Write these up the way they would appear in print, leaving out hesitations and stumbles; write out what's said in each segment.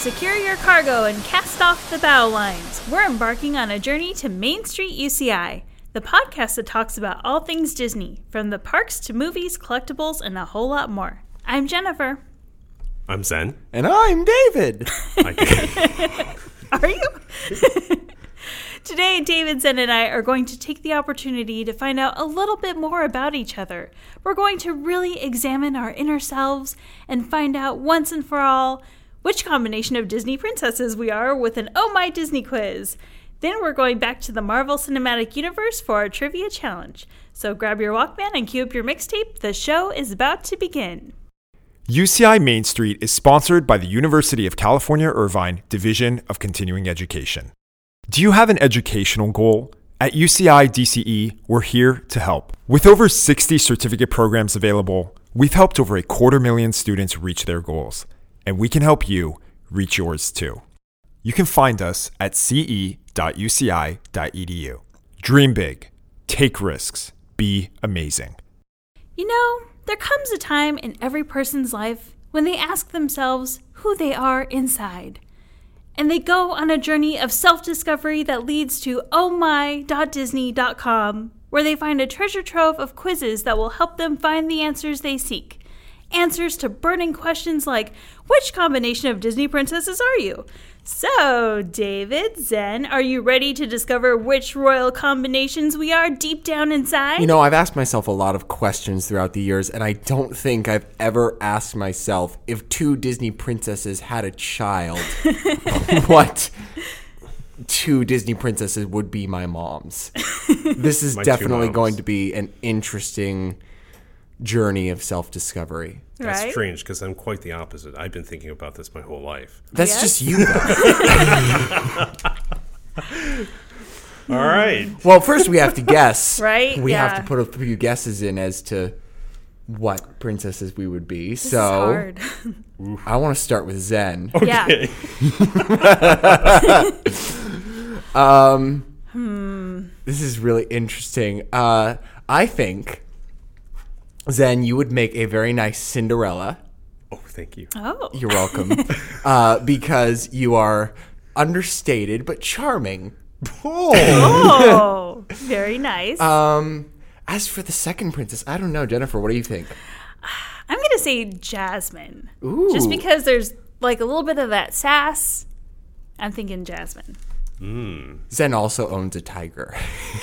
Secure your cargo and cast off the bow lines. We're embarking on a journey to Main Street UCI, the podcast that talks about all things Disney, from the parks to movies, collectibles, and a whole lot more. I'm Jennifer. I'm Zen. And I'm David. Are you? Today, David, Zen, and I are going to take the opportunity to find out a little bit more about each other. We're going to really examine our inner selves and find out once and for all which combination of Disney princesses we are with an Oh My Disney quiz. Then we're going back to the Marvel Cinematic Universe for our trivia challenge. So grab your Walkman and cue up your mixtape. The show is about to begin. UCI Main Street is sponsored by the University of California, Irvine Division of Continuing Education. Do you have an educational goal? At UCI DCE, we're here to help. With over 60 certificate programs available, we've helped over 250,000 students reach their goals, and we can help you reach yours too. You can find us at ce.uci.edu. Dream big, take risks, be amazing. You know, there comes a time in every person's life when they ask themselves who they are inside. And they go on a journey of self-discovery that leads to ohmy.disney.com, where they find a treasure trove of quizzes that will help them find the answers they seek. Answers to burning questions like, which combination of Disney princesses are you? So, David, Zen, are you ready to discover which royal combinations we are deep down inside? You know, I've asked myself a lot of questions throughout the years, and I don't think I've ever asked myself if two Disney princesses had a child, what two Disney princesses would be my moms. This is definitely going to be an interesting journey of self-discovery. That's right? strange because I'm quite the opposite. I've been thinking about this my whole life. That's just you, though. All right. Well, first we have to guess. Right? We have Yeah. to put a few guesses in as to what princesses we would be. This is So hard. I want to start with Zen. Yeah. This is really interesting. I think, Zen, you would make a very nice Cinderella. Oh, thank you. Oh. You're welcome. Because you are understated but charming. Oh, very nice. As for the second princess, I don't know. Jennifer, what do you think? I'm going to say Jasmine. Ooh. Just because there's like a little bit of that sass. I'm thinking Jasmine. Zen also owns a tiger.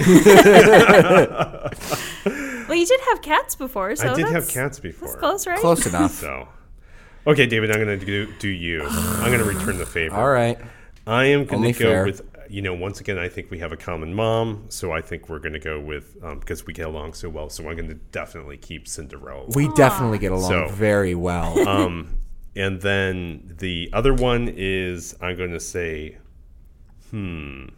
Well, you did have cats before, so I did have that's- cats before. That's close, right? Close enough. So, okay, David, I'm going to do you. I'm going to return the favor. All right. I am going Only to go fair. with, once again, I think we have a common mom, so I think we're going to go with, because we get along so well, so I'm going to definitely keep Cinderella. We definitely get along So- very well. And then the other one is, I'm going to say, I'm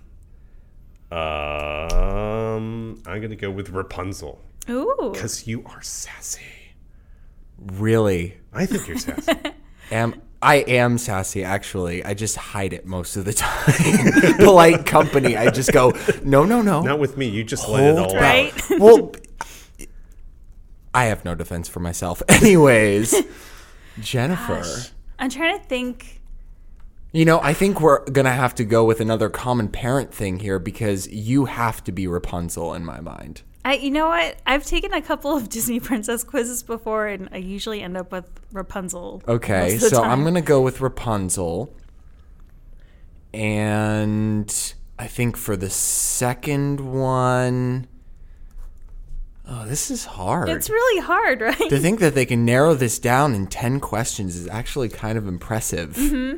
going to go with Rapunzel, Ooh. because you are sassy. Really. I think you're sassy. I am sassy, actually. I just hide it most of the time. Polite company. I just go, no. Not with me. You just let it all Right? out. Well, I have no defense for myself. Anyways, Jennifer. Gosh. I'm trying to think. You know, I think we're going to have to go with another common parent thing here because you have to be Rapunzel in my mind. You know what? I've taken a couple of Disney princess quizzes before, and I usually end up with Rapunzel. Okay, most of the so time. I'm going to go with Rapunzel. And I think for the second one... Oh, this is hard. It's really hard, right? To think that they can narrow this down in 10 questions is actually kind of impressive. Mm-hmm.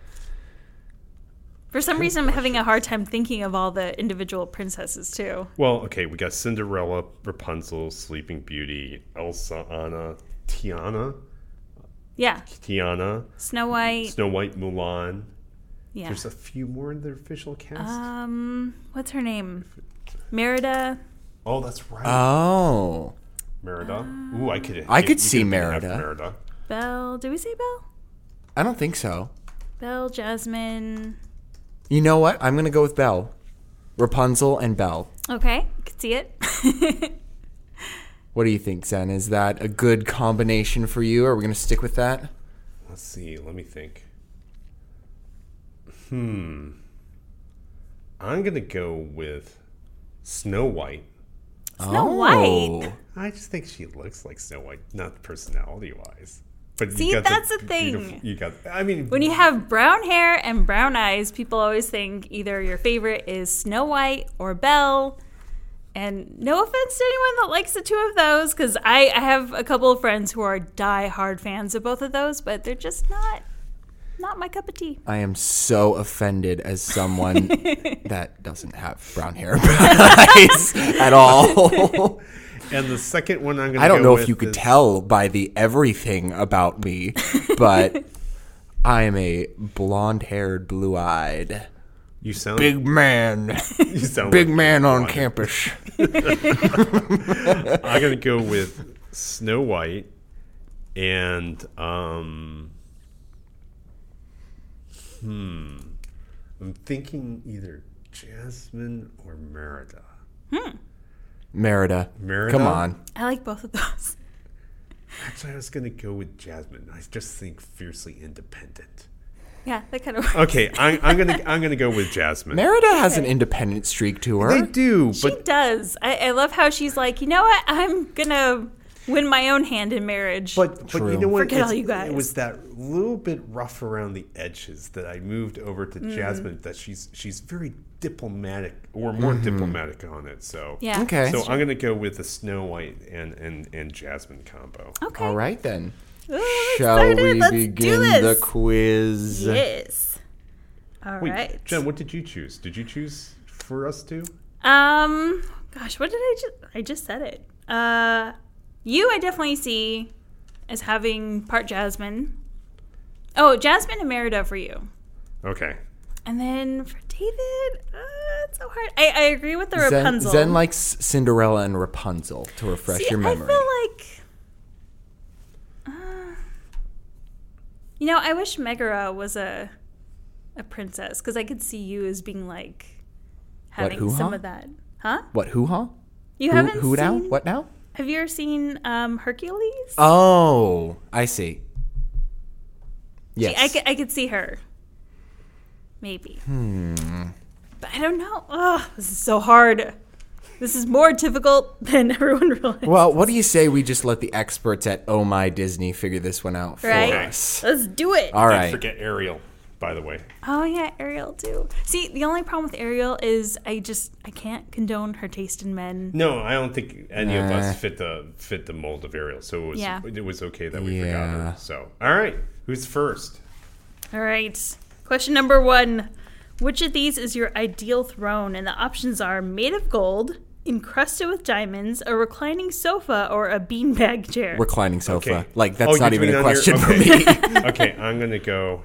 For some reason, I'm having a hard time thinking of all the individual princesses, too. Well, okay, we got Cinderella, Rapunzel, Sleeping Beauty, Elsa, Anna, Tiana, Yeah. Snow White. Snow White, Mulan. Yeah. There's a few more in the official cast. What's her name? Merida. Oh, that's right. Oh. Merida. Ooh, I could. I could you see have Merida. Merida. Belle. Did we say Belle? I don't think so. Belle, Jasmine. You know what? I'm going to go with Belle. Rapunzel and Belle. Okay. I could see it. What do you think, Zen? Is that a good combination for you? Are we going to stick with that? Let's see. Let me think. I'm gonna go with Snow White. Snow White? I just think she looks like Snow White, not personality-wise. But See, that's the thing. You got. I mean, When you have brown hair and brown eyes, people always think either your favorite is Snow White or Belle. And no offense to anyone that likes the two of those, because I have a couple of friends who are die-hard fans of both of those, but they're just not my cup of tea. I am so offended as someone that doesn't have brown hair and brown eyes at all. and the second one I'm gonna. I don't go know with if you could is- tell by the everything about me, but I am a blonde-haired, blue-eyed, You sound big man. You sound Big like man on one. campus. I'm gonna go with Snow White, and I'm thinking either Jasmine or Merida. Merida. Merida? Come on. I like both of those. Actually, I was gonna go with Jasmine. I just think fiercely independent. Yeah, that kind of Okay, I'm gonna go with Jasmine. Merida has an independent streak to her. They do, She but does. I love how she's like, you know what? I'm going to win my own hand in marriage. But you know what? Forget all you guys. It was that little bit rough around the edges that I moved over to Jasmine. That she's very diplomatic, or more diplomatic on it. So Yeah. Okay. So I'm gonna go with the Snow White and Jasmine combo. Okay. All right, then. Ooh, I'm Shall excited. we Let's do begin this. the quiz? Yes. All Wait, right. Jen, what did you choose? Did you choose for us too? Gosh, what did I just said it. You I definitely see as having part Jasmine. Oh, Jasmine and Merida for you. Okay. And then for David, it's so hard. I agree with the Rapunzel. Zen likes Cinderella and Rapunzel to refresh See, your memory. I feel like, I wish Megara was a princess, because I could see you as being like having hoo-ha? some of that. Huh? What, hoo-ha? You haven't Who seen? now? What now? Have you ever seen Hercules? Oh, I see. Yes. See, I could see her. Maybe. But I don't know. Oh, this is so hard. This is more difficult than everyone realizes. Well, what do you say we just let the experts at Oh My Disney figure this one out for Right? us? Let's do it. All Don't right. forget Ariel, by the way. Oh yeah, Ariel too. See, the only problem with Ariel is I can't condone her taste in men. No, I don't think any of Nah. us fit the mold of Ariel, so Yeah. it was okay that we forgot Yeah. her. So, all right, who's first? All right. Question number 1. Which of these is your ideal throne? And the options are made of gold, encrusted with diamonds, a reclining sofa, or a beanbag chair. Reclining sofa. Okay. Like, that's not you're even a doing it on question your- for okay. me. Okay, I'm gonna go.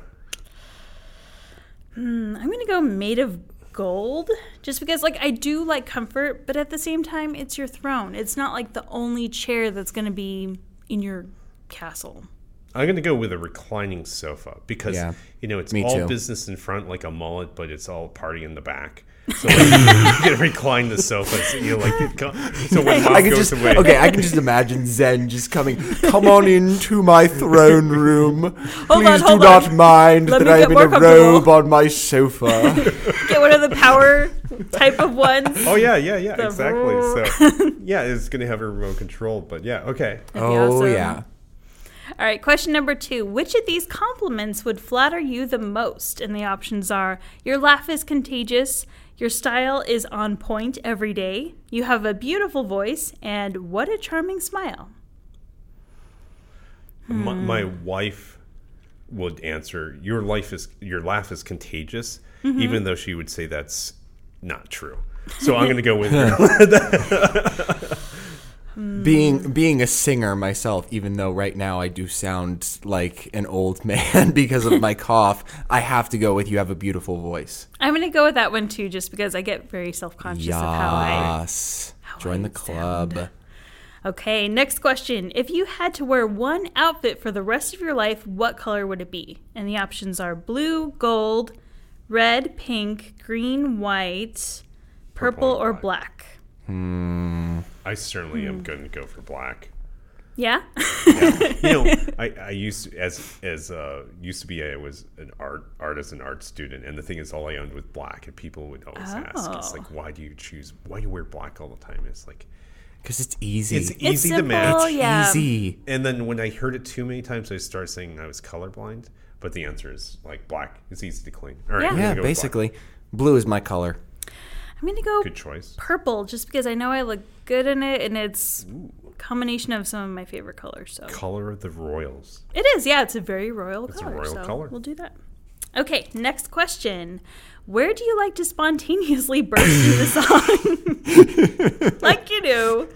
I'm going to go made of gold, just because I do like comfort, but at the same time it's your throne. It's not like the only chair that's going to be in your castle. I'm gonna go with a reclining sofa because Yeah. it's Me all too. business in front, like a mullet, but it's all party in the back. So you can recline the sofa. So when mom I can goes just away, I can just imagine Zen just coming. Come on into my throne room. Please do hold not on. mind Let that me I get am in more a comfortable." robe on my sofa. Get one of the power type of ones. Oh yeah, exactly. So yeah, it's gonna have a remote control, but yeah, okay. That'd be Oh awesome. yeah. All right, question number 2. Which of these compliments would flatter you the most? And the options are: your laugh is contagious, your style is on point every day, you have a beautiful voice, and what a charming smile. My wife would answer, your laugh is contagious, Mm-hmm. even though she would say that's not true. So I'm gonna go with her. Being a singer myself, even though right now I do sound like an old man because of my cough, I have to go with you have a beautiful voice. I'm going to go with that one too, just because I get very self-conscious of how I... Yes. Join the club. sound. Okay, next question. If you had to wear one outfit for the rest of your life, what color would it be? And the options are blue, gold, red, pink, green, white, purple, and or black. black. I certainly am going to go for black. Yeah. I used to, I was an art student, and the thing is, all I owned was black, and people would always ask, it's like, why do you wear black all the time? It's like, because it's easy. It's easy to simple, match. yeah. Easy. And then when I heard it too many times, I started saying I was colorblind. But the answer is like black. It's easy to clean. All right, Yeah. I'm gonna Yeah, go with basically. Blue is my color. I'm going to go Good choice. purple just because I know I look good in it, and it's a combination of some of my favorite colors. So Color of the Royals. it is, yeah. It's a very royal It's a color. royal so color. We'll do that. Okay, next question. Where do you like to spontaneously burst into song? Like you do.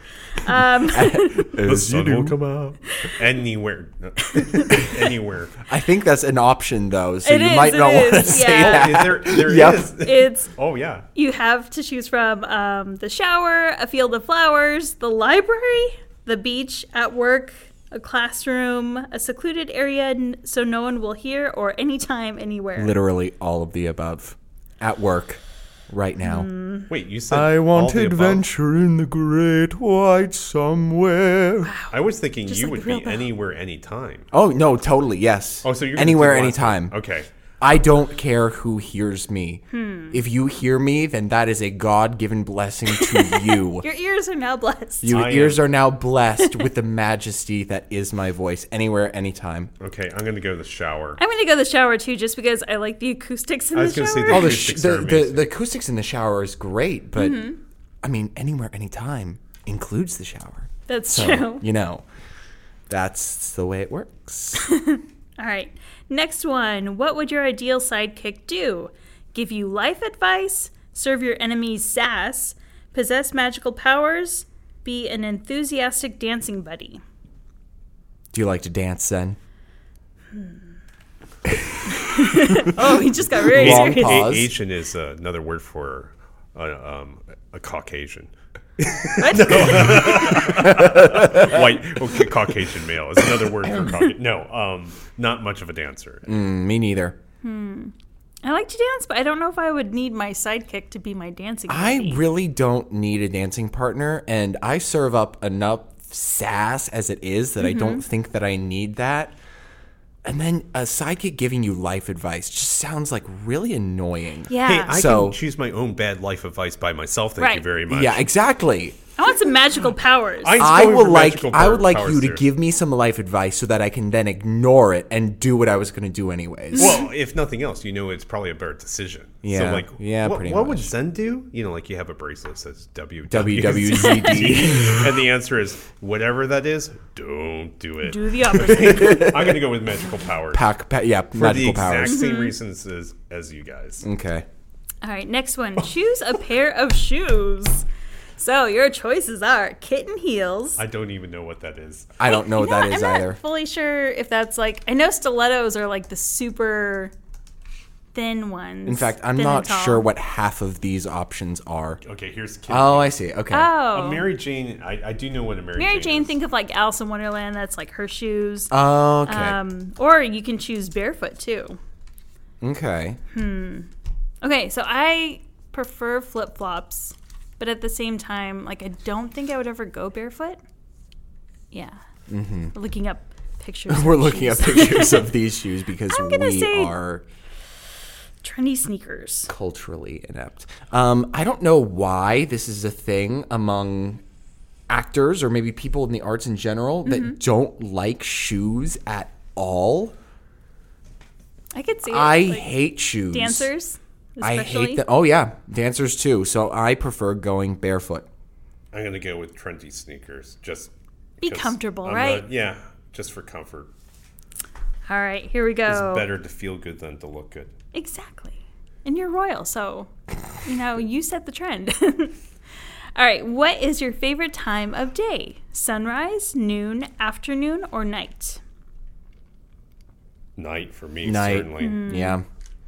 The sun will come out. Anywhere. Anywhere. I think that's an option, though, so It you is, might it not want to is, say yeah. that. There Yep. is. It's Oh, yeah. you have to choose from the shower, a field of flowers, the library, the beach, at work, a classroom, a secluded area so no one will hear, or anytime, anywhere. Literally all of the above. At work, right now. Wait, you said I all want the above? adventure in the great white somewhere. I was thinking Just you like would the real be Belle. anywhere, anytime. Oh, no, totally, yes. Oh, so you're gonna anywhere, do lots of- anytime. Okay. I don't care who hears me. If you hear me, then that is a God-given blessing to you. Your ears are now blessed. Your I ears are now blessed with the majesty that is my voice. Anywhere, anytime. Okay, I'm going to go to the shower. I'm going to go to the shower, too, just because I like the acoustics in I the was gonna shower. say Oh, acoustics are amazing. the acoustics in the shower is great, but I mean, anywhere, anytime includes the shower. That's So, true. you know, that's the way it works. All right. Next one. What would your ideal sidekick do? Give you life advice, serve your enemies sass, possess magical powers, be an enthusiastic dancing buddy. Do you like to dance then? Oh, he just got very Long serious. pause. Asian is another word for a Caucasian. White Caucasian male is another word for Caucasian. No, not much of a dancer. Me neither. I like to dance, but I don't know if I would need my sidekick to be my dancing I buddy. really don't need a dancing partner, and I serve up enough sass as it is that I don't think that I need that. And then a sidekick giving you life advice just sounds like really annoying. Yeah. Hey, I So- can choose my own bad life advice by myself. Thank you Right. very much. Yeah, exactly. I want some magical powers. I going would for like magical I would like powers you to there. give me some life advice so that I can then ignore it and do what I was going to do anyways. Well, if nothing else, you know it's probably a better decision. Yeah, So, like, yeah, what, pretty what would much. Zen do? You know, like you have a bracelet that says WWZD. and the answer is whatever that is, don't do it. Do the opposite. I'm going to go with magical powers. Yeah, for magical the exact powers. same reasons as you guys. Okay. All right, next one. Choose a pair of shoes. So your choices are kitten heels. I don't even know what that is. I don't know what that is I'm either. not fully sure if that's like. I know stilettos are like the super thin ones. In fact, I'm thin and not tall. sure what half of these options are. Okay, here's Kid. Oh, I see. Okay. Oh, Mary Jane. I do know what a Mary, Mary Jane. is. Think of like Alice in Wonderland. That's like her shoes. Okay. Or you can choose barefoot too. Okay. Okay, so I prefer flip flops, but at the same time, like I don't think I would ever go barefoot. Yeah. We're looking up pictures. We're of looking at shoes. pictures of these shoes because I'm gonna we say- are trendy sneakers. culturally inept. I don't know why this is a thing among actors or maybe people in the arts in general that don't like shoes at all. I could see it. I like, hate shoes. dancers. I Especially. hate them. Oh yeah, dancers too. So I prefer going barefoot. I'm gonna go with trendy sneakers. Just Be because comfortable, I'm right? yeah, just for comfort. All right, here we It's go. better to feel good than to look good. Exactly. And you're royal, so, you set the trend. All right, what is your favorite time of day? Sunrise, noon, afternoon, or night? Night for me, Night. certainly. Yeah.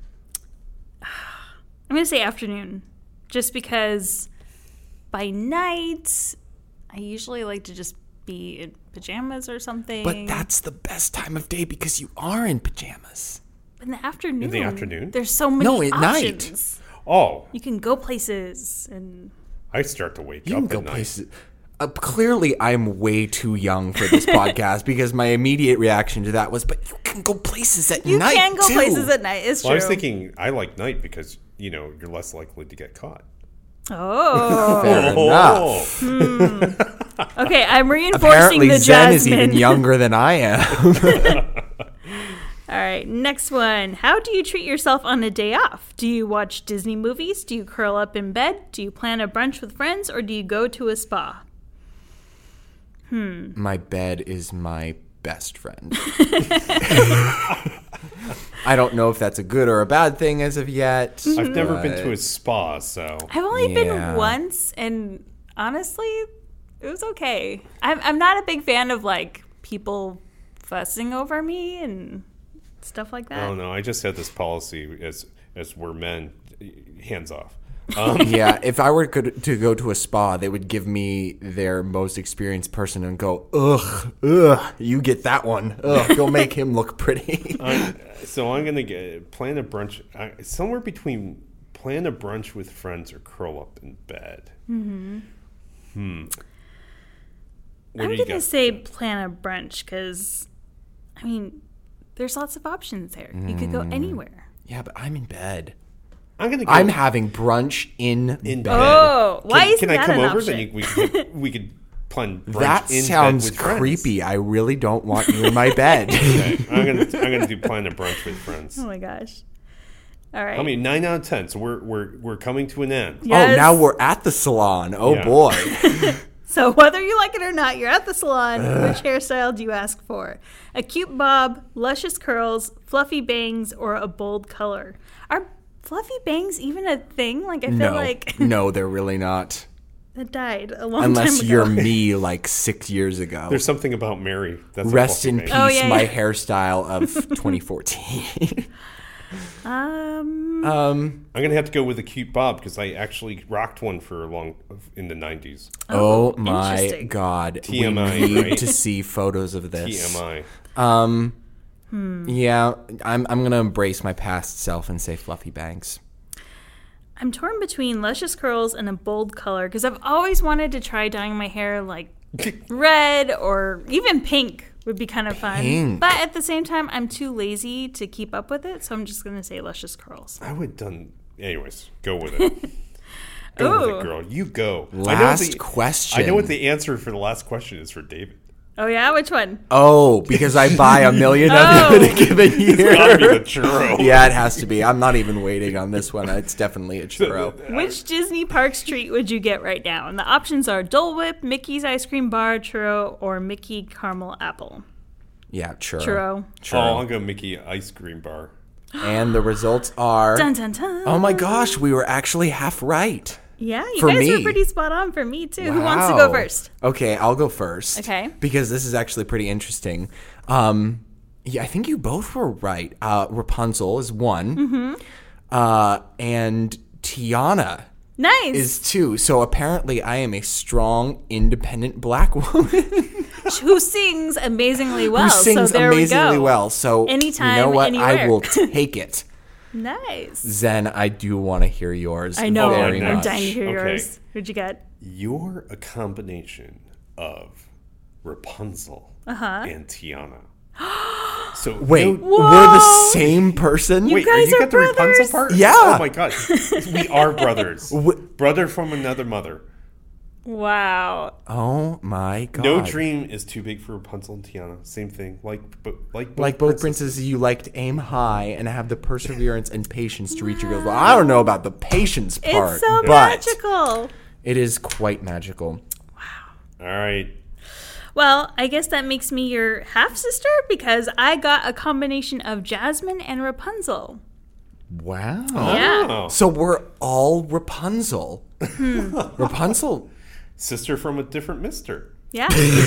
I'm going to say afternoon, just because by night, I usually like to just be in pajamas or something. But that's the best time of day because you are in pajamas. in the afternoon. In the afternoon? There's so many No, at night. options. Oh, You can go places and I start to wake You up can go at night. places. Clearly, I'm way too young for this podcast because my immediate reaction to that was, but you can go places at night, You can go too. places at night. It's Well, true. I was thinking I like night because, you're less likely to get caught. Oh. Fair enough. Okay, I'm reinforcing Apparently, the Zen is Jasmine. even younger than I am. All right, next one. How do you treat yourself on a day off? Do you watch Disney movies? Do you curl up in bed? Do you plan a brunch with friends? Or do you go to a spa? My bed is my best friend. I don't know if that's a good or a bad thing as of yet. I've never been to a spa, so I've only Yeah. been once, and honestly, it was okay. I'm not a big fan of, like, people fussing over me and stuff like I that. don't know. I just had this policy as we're men, hands off. Yeah, if I were to go to a spa, they would give me their most experienced person and go, ugh, you get that one. Ugh, go make him look pretty. So I'm gonna plan a brunch somewhere between plan a brunch with friends or curl up in bed. What I'm do you going to got? say plan a brunch because, I mean, there's lots of options there. You could go anywhere. Yeah, but I'm in bed. I'm gonna. Go I'm having brunch in in bed. bed. Oh, why isn't can I that come an over? option? Then we could plan brunch That in sounds bed with friends. creepy. I really don't want you in my bed. Okay, I'm gonna do plan a brunch with friends. Oh my gosh. All right. I mean, 9 out of 10. So we're coming to an end. Yes. Oh, now we're at the salon. Oh, Yeah. boy. So whether you like it or not, you're at the salon. Which hairstyle do you ask for? A cute bob, luscious curls, fluffy bangs, or a bold color? Are fluffy bangs even a thing? Like, I feel No, like no, they're really not. that died a long Unless time you're ago. me like 6 years ago. There's something about Mary. That's a Rest fluffy in bang. peace, Oh, yeah, my yeah. hairstyle of 2014. I'm gonna have to go with a cute bob because I actually rocked one for in the 90s. Oh my interesting. God. TMI, we need right? to see photos of this. TMI. Yeah, I'm going to embrace my past self and say fluffy bangs. I'm torn between luscious curls and a bold color because I've always wanted to try dyeing my hair like red or even pink would be kind of fun. Pink. But at the same time, I'm too lazy to keep up with it, so I'm just going to say luscious curls. I would have done. Anyways, go with it. Go with Ooh. it, girl. You go. Last question. I know what the answer for the last question is for David. Oh, yeah? Which one? Oh, because I buy a million of them in a given year. Gotta be the churro. Yeah, it has to be. I'm not even waiting on this one. It's definitely a churro. Which Disney Parks treat would you get right now? And the options are Dole Whip, Mickey's Ice Cream Bar, Churro, or Mickey Caramel Apple. Yeah, churro. Churro. Oh, I'll go Mickey Ice Cream Bar. And the results are... Dun, dun, dun. Oh my gosh, we were actually half right. Yeah, you For guys me. were pretty spot on for me, too. Who wants to go Wow. first? Okay, I'll go first. Okay. Because this is actually pretty interesting. Yeah, I think you both were right. Rapunzel is one. Mm-hmm. And Tiana Nice. is two. So apparently I am a strong, independent black woman Who sings amazingly well. who sings so there amazingly we go. well. So Anytime, you know what? I anywhere. will take it. Nice. Zen, I do want to hear yours. I know. very I'm much. dying to hear Okay. yours. Who'd you get? You're a combination of Rapunzel and Tiana. So Wait, no- we're the same person? wait, guys you are got the Rapunzel brothers? part? Yeah. Oh my god, we are brothers. Wh- Brother from another mother. Wow. Oh my god. No dream is too big for Rapunzel and Tiana. Same thing. Like Both princesses, you like to aim high and have the perseverance and patience to reach your goals. Well, I don't know about the patience part, It's so but magical. it is quite magical. All right. Well, I guess that makes me your half sister because I got a combination of Jasmine and Rapunzel. Wow. Yeah. Oh. So we're all Rapunzel. Rapunzel. Sister from a different mister. Yeah.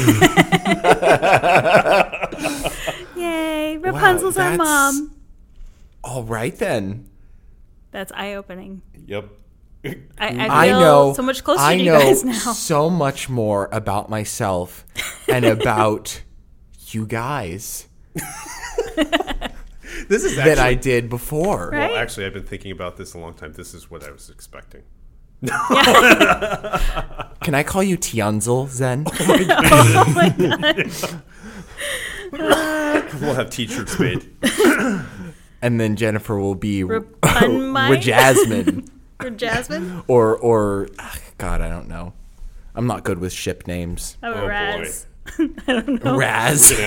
Yay. Rapunzel's our that's- mom. All right then. That's eye-opening. Yep. I feel know. so much closer I to you know guys now. so much more about myself and about you guys This is than actually. I did before. Right? Well, actually, I've been thinking about this a long time. This is what I was expecting. Can I call you Tianzel, Zen? Oh my god. We'll have T-shirts made. And then Jennifer will be Rapunmai? Jasmine. Or Jasmine? Or God, I don't know. I'm not good with ship names. Oh, Oh, Raz. I don't know. Raz. We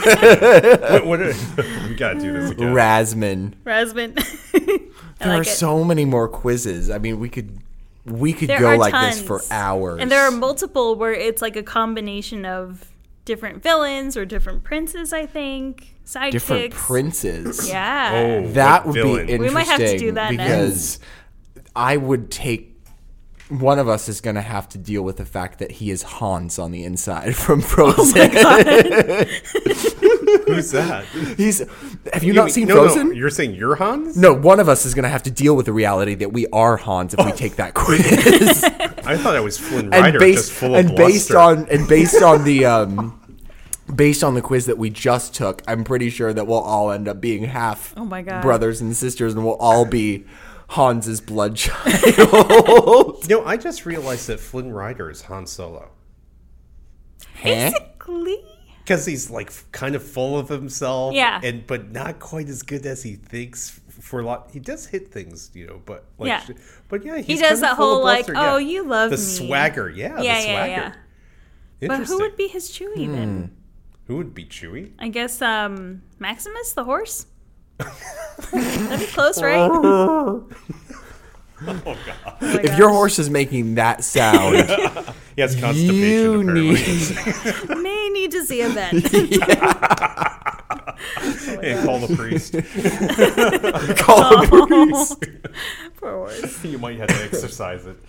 gotta do this again. Razman. Razman. There are so many more quizzes. I mean, we could There go are like tons. this for hours. And there are multiple where it's like a combination of different villains or different princes, I think. Sidekicks. different princes. Yeah. Oh, That what would villain? be interesting. We might have to do that because I would take. One of us is going to have to deal with the fact that he is Hans on the inside from Frozen. Who's that? Have you not seen Frozen? No, you're saying you're Hans? No, one of us is going to have to deal with the reality that we are Hans if we take that quiz. I thought I was Flynn Rider, just full of based bluster. based on the quiz that we just took, I'm pretty sure that we'll all end up being half Oh my God. brothers and sisters, and we'll all be Hans's blood child. No, I just realized that Flynn Rider is Han Solo. Basically. Because he's like kind of full of himself, Yeah. but not quite as good as he thinks. For a lot, he does hit things, but like, Yeah. but yeah, He he's does kind of that full whole of like, bluster, oh, yeah. you love the me. swagger, yeah, the Yeah. swagger. But Interesting. who would be his Chewie then? Who would be Chewie? I guess Maximus the horse. That'd be close, right? Oh god, Oh my If your gosh. horse is making that sound, he has constipation. you Apparently. May need to see a vet. And call the priest. call the priest. Poor horse. You might have to exercise it.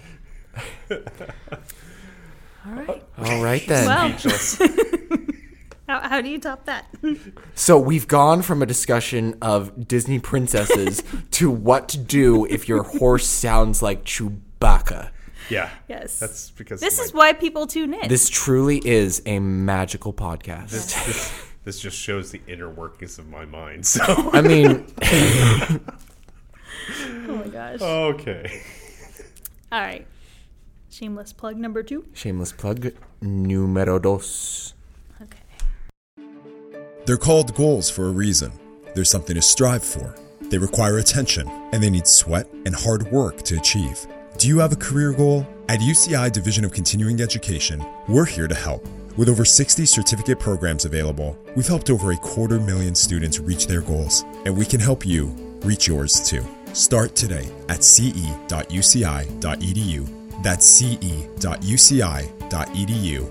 All right. All right then. Well, Speechless. how do you top that? So we've gone from a discussion of Disney princesses to what to do if your horse sounds like Chewbacca. Yeah. Yes. That's because This is why people tune in. This truly is a magical podcast. This just shows the inner workings of my mind. So I mean, Oh my gosh. okay. All right. Shameless plug number 2. shameless plug, numero dos. Okay. They're called goals for a reason. There's something to strive for. They require attention, and they need sweat and hard work to achieve. Do you have a career goal? At UCI Division of Continuing Education, we're here to help. With over 60 certificate programs available, we've helped over 250,000 students reach their goals, and we can help you reach yours too. Start today at ce.uci.edu. That's ce.uci.edu.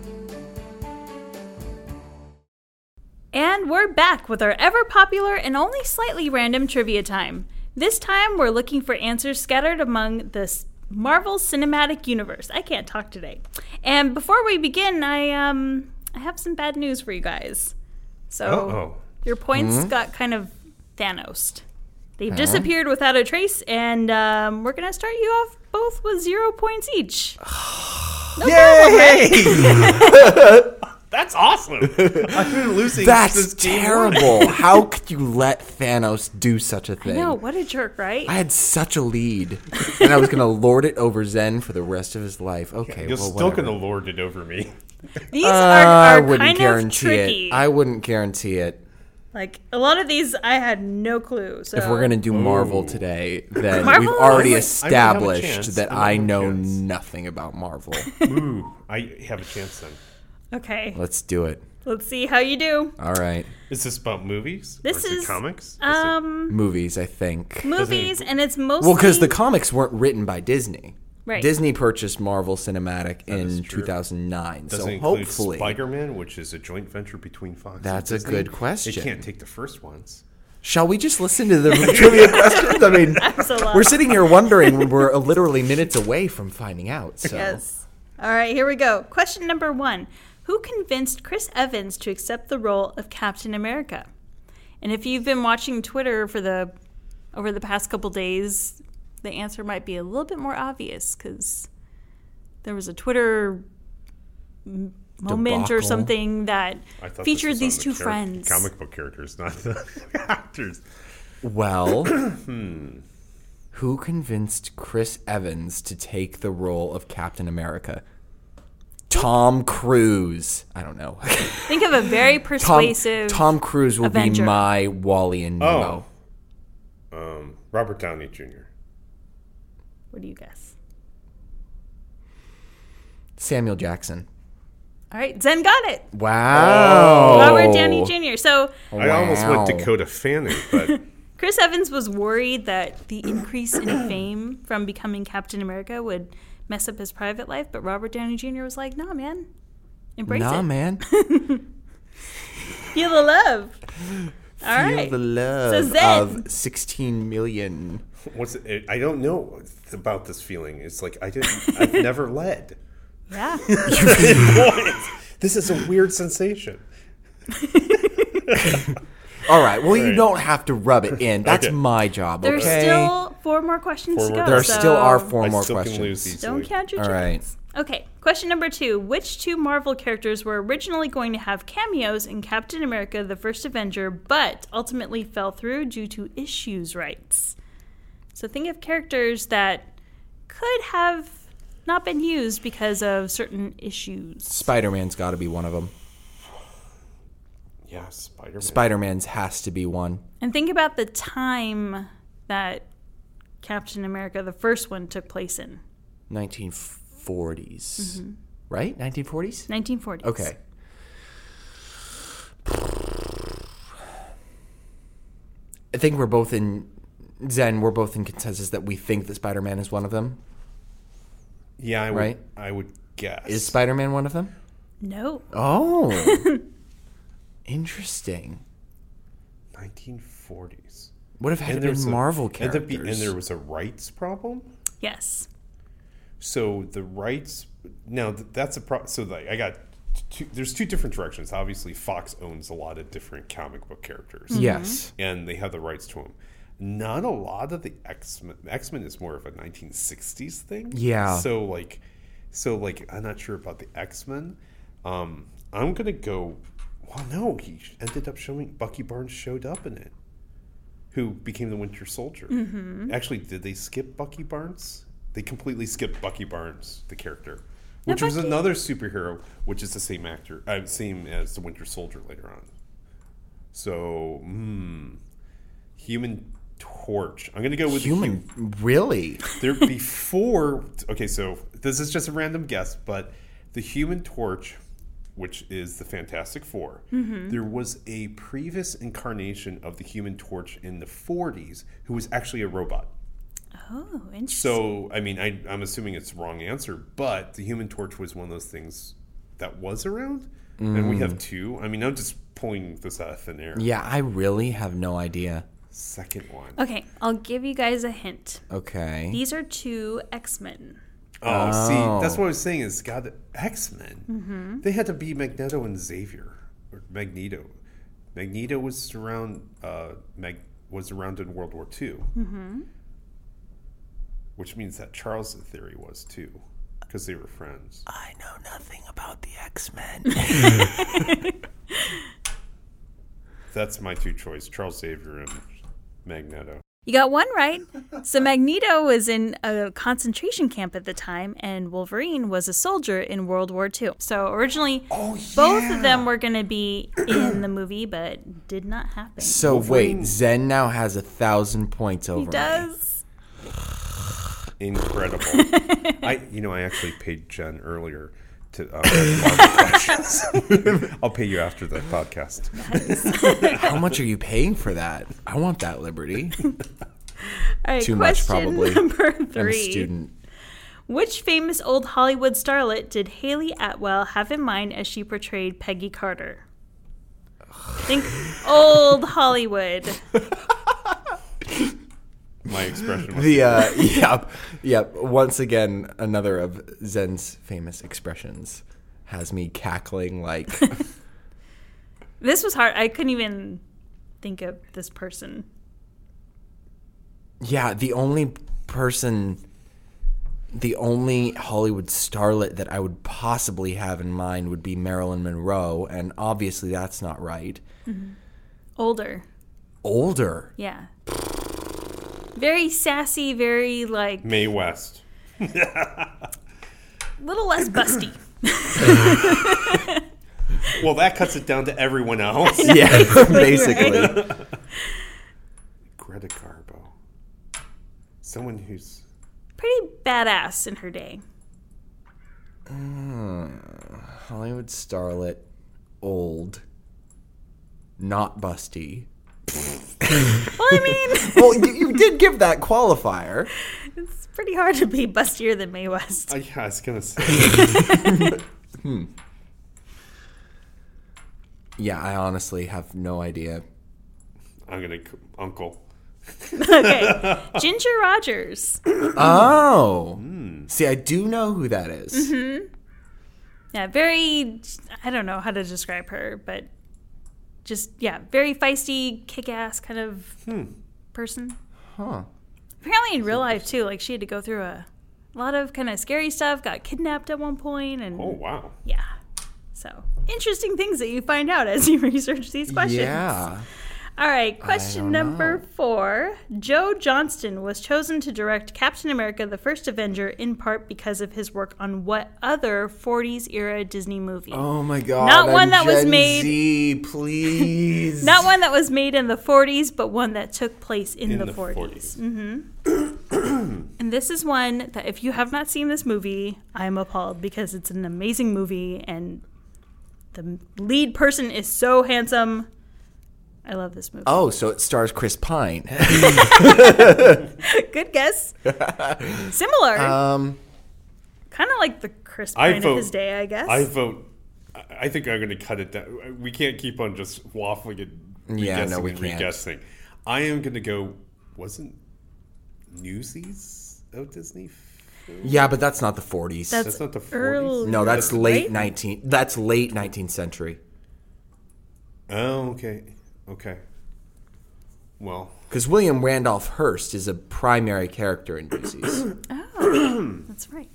And we're back with our ever popular and only slightly random trivia time. This time we're looking for answers scattered among the Marvel Cinematic Universe. I can't talk today. And before we begin, I have some bad news for you guys. So your points got kind of Thanos'd. They've disappeared without a trace, and we're going to start you off both with 0 points each. No problem, right? That's awesome. I've been losing. That's since game terrible. How could you let Thanos do such a thing? No, what a jerk, right? I had such a lead, and I was going to lord it over Zen for the rest of his life. Okay, You're well, still whatever. going to lord it over me. These I are wouldn't kind of guarantee tricky. it. I wouldn't guarantee it. Like, a lot of these, I had no clue. So If we're going to do Marvel today, then Marvel? we've already I might have a chance. established that I might I have a know chance. nothing about Marvel. Ooh, I have a chance then. Okay, Let's do it. let's see how you do. All right. Is this about movies? This or is is, it comics? Is Movies, I think. Movies, and it's mostly... Well, because the comics weren't written by Disney. Right. Disney purchased Marvel Cinematic in is true. 2009. Does So it include hopefully. Spider-Man, which is a joint venture between Fox That's a and Disney? good question. They can't take the first ones. Shall we just listen to the trivia questions? I mean, Absolutely. we're sitting here wondering when we're literally minutes away from finding out. So. Yes. All right, here we go. Question number 1. Who convinced Chris Evans to accept the role of Captain America? And if you've been watching Twitter over the past couple days, the answer might be a little bit more obvious because there was a Twitter moment or Debacle. something that I thought this featured was on these the two friends. comic book characters, not the actors. Well, who convinced Chris Evans to take the role of Captain America? Tom Cruise. I don't know. Think of a very persuasive Tom Cruise will Avenger. be my Wally and Nemo. Robert Downey Jr. What do you guess? Samuel Jackson. All right, Zen got it. Wow. Robert Downey Jr. So I almost went Wow. Dakota Fanning, but Chris Evans was worried that the increase in fame from becoming Captain America would mess up his private life, but Robert Downey Jr. was like, nah, man. Embrace Nah, it. man. Feel the love. All Feel right. the love So Zen. of 16 million. what's it? I don't know about this feeling. It's like I've never led. Yeah. This is a weird sensation. All right. Well, you Right. don't have to rub it in. That's Okay. my job, There's okay? still 4 more questions to Four go. more there so still are 4 I more still questions. can lose easily. Don't count your All right. chickens. Okay, question number 2. Which 2 Marvel characters were originally going to have cameos in Captain America the First Avenger, but ultimately fell through due to issues rights? So think of characters that could have not been used because of certain issues. Spider-Man's got to be one of them. Yeah, Spider-Man. Spider-Man's has to be one. And think about the time that Captain America, the first one, took place in. 1940s. Right? 1940s? 1940s. Okay. I think we're both in consensus that we think that Spider-Man is one of them. Yeah, I would. Right? I would guess. Is Spider-Man one of them? No. Oh. Interesting. 1940s? Would have had to there's been a- Marvel and characters. there was a rights problem. Yes. So the rights now that's a so like I got there's 2 different directions. Obviously, Fox owns a lot of different comic book characters. Yes. And they have the rights to them. Not a lot of the X-Men. X-Men is more of a 1960s thing. Yeah. So like I'm not sure about the X-Men. I'm gonna go. Well, no, he ended up showing Bucky Barnes showed up in it, who became the Winter Soldier. Mm-hmm. Actually, did they skip Bucky Barnes? They completely skipped Bucky Barnes, the character, which was Bucky- another superhero, which is the same actor, same as the Winter Soldier later on. So, Human Torch. I'm gonna go with Human, really? there before. Okay, so this is just a random guess, but the Human Torch, which is the Fantastic Four, there was a previous incarnation of the Human Torch in the 40s who was actually a robot. Oh, interesting. So, I mean, I'm assuming it's the wrong answer, but the Human Torch was one of those things that was around, and we have 2. I mean, I'm just pulling this out of thin air. Yeah, I really have no idea. Second one. Okay, I'll give you guys a hint. Okay. These are 2 X-Men. Oh, see, that's what I was saying is, God, X-Men, they had to be Magneto and Xavier, or Magneto. Magneto was around, was around in World War II. Which means that Charles, in theory, was too, because they were friends. I know nothing about the X-Men. That's my 2 choice, Charles Xavier and Magneto. You got one right. So Magneto was in a concentration camp at the time, and Wolverine was a soldier in World War II. So originally, both of them were going to be in the movie, but did not happen. So Wolverine- wait, Zen now has 1,000 points over He me. does. Incredible. I actually paid Jen earlier to questions. I'll pay you after the podcast. How much are you paying for that? I want that liberty. All right, Too much, question probably. number I'm a 3. student. Which famous old Hollywood starlet did Haley Atwell have in mind as she portrayed Peggy Carter? Think old Hollywood. My expression was Yep. Once again, another of Zen's famous expressions has me cackling like. This was hard. I couldn't even think of this person. Yeah, the only Hollywood starlet that I would possibly have in mind would be Marilyn Monroe, and obviously that's not right. Older. Older. Yeah. Very sassy, very like Mae West. little less busty. Well, that cuts it down to everyone else. Yeah, basically. Right? Greta Garbo. Someone who's... Pretty badass in her day. Hollywood starlet, old, not busty. Well, I mean, Well, you did give that qualifier. it's pretty hard to be bustier than Mae West. Yeah, I was going to say. Yeah, I honestly have no idea. I'm going to... Uncle. Okay. Ginger Rogers. Oh. See, I do know who that is. Yeah, very, I don't know how to describe her, but just, yeah, very feisty, kick-ass kind of person. Huh. Apparently in real life, too, like she had to go through a lot of kind of scary stuff, got kidnapped at one point, and Oh, wow. yeah. So, interesting things that you find out as you research these questions. Yeah. All right, question number 4. Joe Johnston was chosen to direct Captain America: The First Avenger in part because of his work on what other 40s era Disney movie? Oh my God. Not one I'm that was Gen made- Z, please. Not one that was made in the 40s, but one that took place in the 40s. 40s. And this is one that if you have not seen this movie, I'm appalled because it's an amazing movie and the lead person is so handsome. I love this movie. Oh, so it stars Chris Pine. Good guess. Similar. Kind of like the Chris Pine of his day, I guess. I vote. I think I'm going to cut it down. We can't keep on just waffling and Yeah, re-guessing no, we and can't. re-guessing. I am going to go. Wasn't Newsies a Disney film? Yeah, but that's not the 40s. That's not the 40s? early, No, that's right? That's late 19th century. Oh, okay. Okay. Well, Because William Randolph Hearst is a primary character in Newsies. That's right.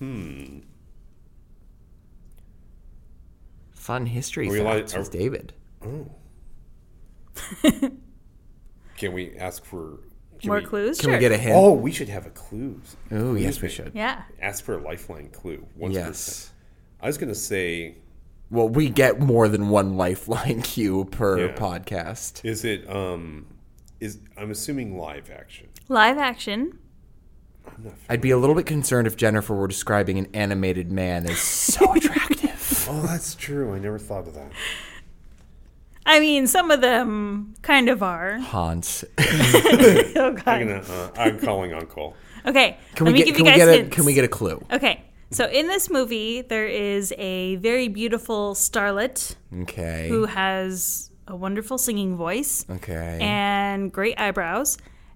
Fun history Are we allowed- facts with David. can we ask for More clues? Can Sure. we get a hint? Oh, we should have a clue. Oh, yes, we should. Yeah. Ask for a lifeline clue. Once Yes. I was going to say, Well, we get more than one lifeline cue per Yeah. podcast. is it? I'm assuming live action. Live action. I'd be a little bit concerned if Jennifer were describing an animated man as so attractive. Oh, that's true. I never thought of that. I mean, some of them kind of are. Hans. Oh, God. I'm calling Uncle. Okay. Can let we me get give can you we guys get a hints. can we get a clue? Okay. So in this movie, there is a very beautiful starlet Okay. who has a wonderful singing voice Okay. and great eyebrows.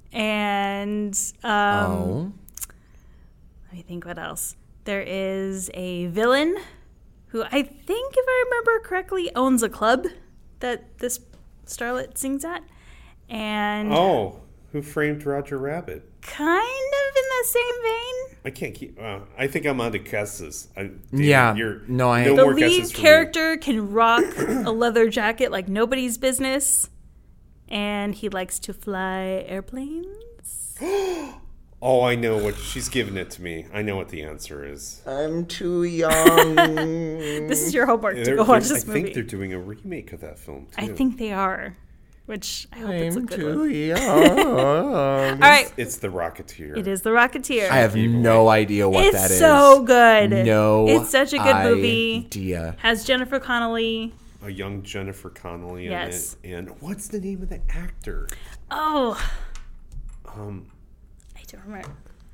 And Oh. let me think what else. There is a villain who I think, if I remember correctly, owns a club that this starlet sings at. And Oh, Who Framed Roger Rabbit? kind of in the same vein. I can't keep. I think I'm on to guesses. Yeah. No, I- The more lead guesses for me. character can rock a leather jacket like nobody's business, and he likes to fly airplanes. Oh, I know what she's giving it to me. I know what the answer is. I'm too young. This is your homework to They're- go watch they're- this I think movie. they're doing a remake of that film too. I think they are, which I hope it's a I'm good too one. young. All right, It's The Rocketeer. it is The Rocketeer. I have no idea what that It's is. so good. No, It's such a good movie. idea. Has Jennifer Connelly. A young Jennifer Connelly Yes. in it. And what's the name of the actor? Oh, I don't remember.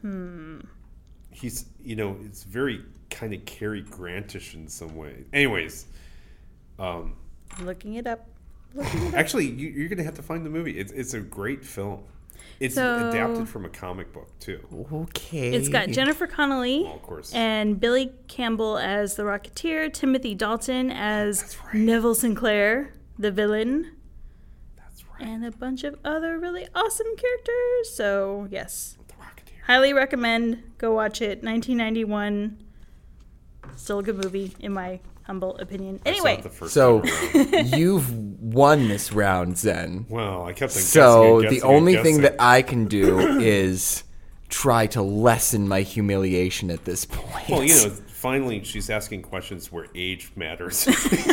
He's, it's very kind of Cary Grantish in some way. Anyways, I'm looking it up. actually, you're going to have to find the movie. It's a great film. It's So- adapted from a comic book, too. Okay. It's got Jennifer Connelly Oh, of course. and Billy Campbell as the Rocketeer, Timothy Dalton as That's right. Neville Sinclair, the villain, That's right. and a bunch of other really awesome characters. So, yes. The Rocketeer. Highly recommend. Go watch it. 1991. Still a good movie, in my humble opinion. I saw Anyway, it the first So time around. you've won this round, Zen. Well, I kept on So guessing the only thing guessing. that I can do is try to lessen my humiliation at this point. Well, finally, she's asking questions where age matters.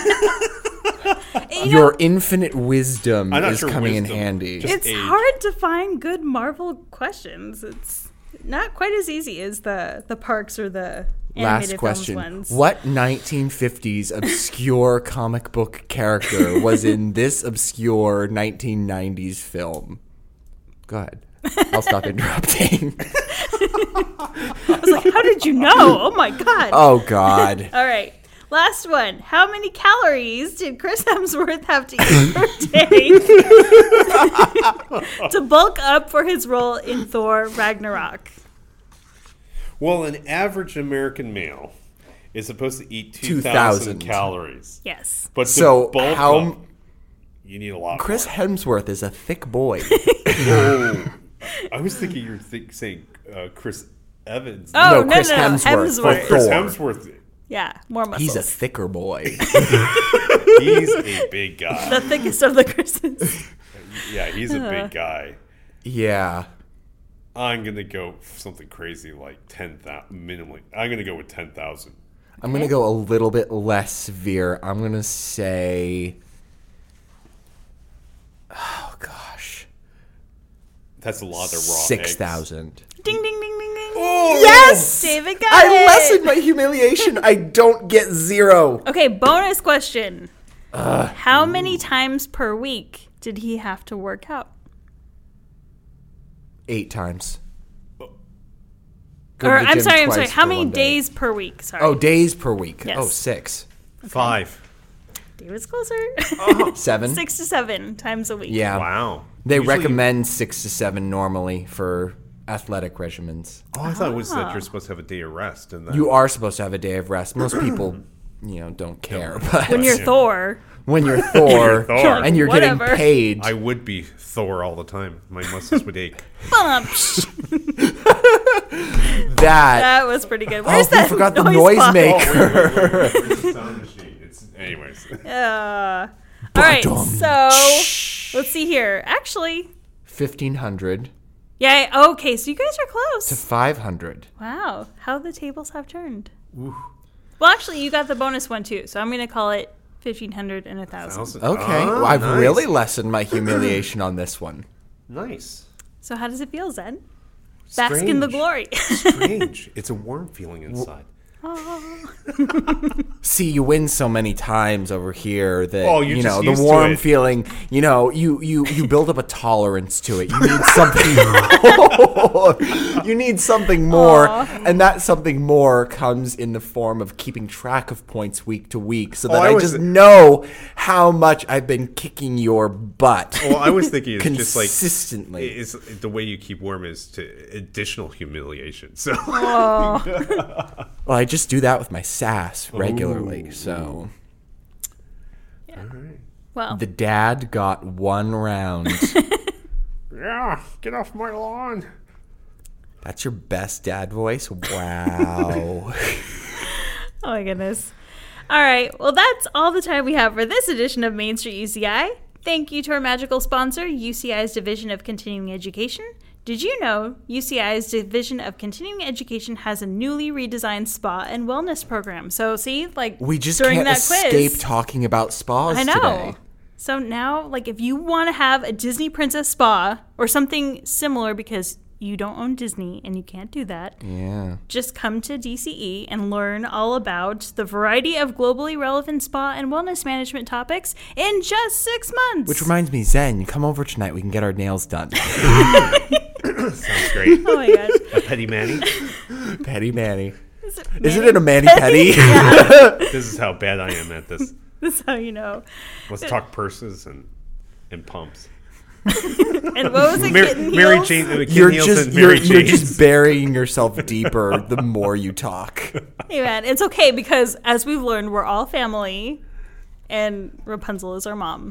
Your infinite wisdom I'm not is sure coming in wisdom, handy. just- It's age. hard to find good Marvel questions. It's not quite as easy as the Parks or the animated Last question. films ones. What 1950s obscure comic book character was in this obscure 1990s film? Go ahead. I'll stop interrupting. I was like, how did you know? Oh my god. Oh, God. All right. Last one. How many calories did Chris Hemsworth have to eat per day to bulk up for his role in Thor Ragnarok? Well, an average American male is supposed to eat 2,000 2,000 calories. Yes. But to So, bulk how- up, you need a lot Chris more. Hemsworth is a thick boy. Oh, I was thinking you were saying Chris Evans. Oh, No, Chris Hemsworth. Hemsworth. For Chris Thor. Hemsworth. Yeah, more muscles. He's a thicker boy. He's a big guy. the thickest of the Chris's. Yeah, he's a big guy. Yeah. I'm gonna go for something crazy like 10,000 minimally. I'm gonna go with 10,000. I'm going to go a little bit less severe. I'm going to say... Oh, gosh. That's a lot of raw 6,000. Ding, ding, ding, ding, ding. Oh, Yes! David got I it. lessened my humiliation. I don't get 0. Okay, bonus question. How many times per week did he have to work out? 8 times. Or I'm sorry. How many days per week? Sorry. Oh, days per week. Yes. Oh, 6. 5. David's closer. 7. 6 to 7 times a week. Yeah. Wow. They Usually- recommend 6 to 7 normally for athletic regimens. Oh, I thought it was that you're supposed to have a day of rest. And then You are supposed to have a day of rest. Most people, don't care. But When you're Thor. when you're Thor, Thor. and you're Whatever. getting paid, I would be Thor all the time. My muscles would ache. Bumps. that That was pretty good. oh, Where's we that forgot the noise box? noisemaker. Where's the sound machine? Anyways. All right, so let's see here. Actually, 1,500 yeah, okay, so you guys are to close. 500. Wow, how the tables have turned. Well, actually, you got the bonus one too, so I'm going to call it 1,500 and 1,000. Okay, Ah, well, I've nice. really lessened my humiliation on this one. Nice. So how does it feel, Zen? Bask in the glory. Strange. It's a warm feeling inside. See, you win so many times over here that Oh, you're just the used to warm it. feeling. You build up a tolerance to it. You need something more. You need something more, and that something more comes in the form of keeping track of points week to week, so that I I was- just know how much I've been kicking your butt. Well, I was thinking it's just like consistently. it's the way you keep warm is to additional humiliation. So Well, I just do that with my sass regularly. So Well, the dad got 1 round. yeah, get off my lawn. That's your best dad voice? Wow. oh my goodness. All right, well, that's all the time we have for this edition of Main Street UCI. Thank you to our magical sponsor, UCI's Division of Continuing Education. Did you know UCI's Division of Continuing Education has a newly redesigned spa and wellness program? So see, like We just during can't that escape quiz, talking about spas I know. today. So now, like, if you want to have a Disney Princess spa or something similar, because you don't own Disney and you can't do that, Yeah. just come to DCE and learn all about the variety of globally relevant spa and wellness management topics in just 6 months. Which reminds me, Zen, come over tonight. We can get our nails done. Sounds great. oh my gosh. A petty Manny. Petty Manny. Is Isn't it a Manny Petty? This is how bad I am at this. This is how you know. Let's talk purses and pumps. And what was it? Kitten Mary heels? Jane. Kim You're Heels just and Mary you're Jane. just burying yourself deeper the more you talk. Hey man, it's okay because as we've learned, we're all family, and Rapunzel is our mom.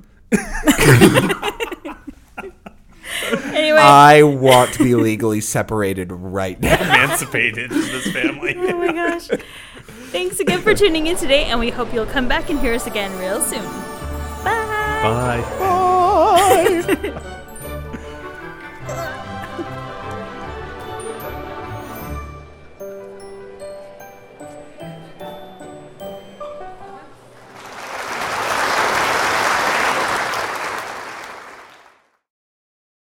Anyway, I want to be legally separated right now. emancipated from this family. oh my gosh. Thanks again for tuning in today, and we hope you'll come back and hear us again real soon. Bye. Bye. Bye.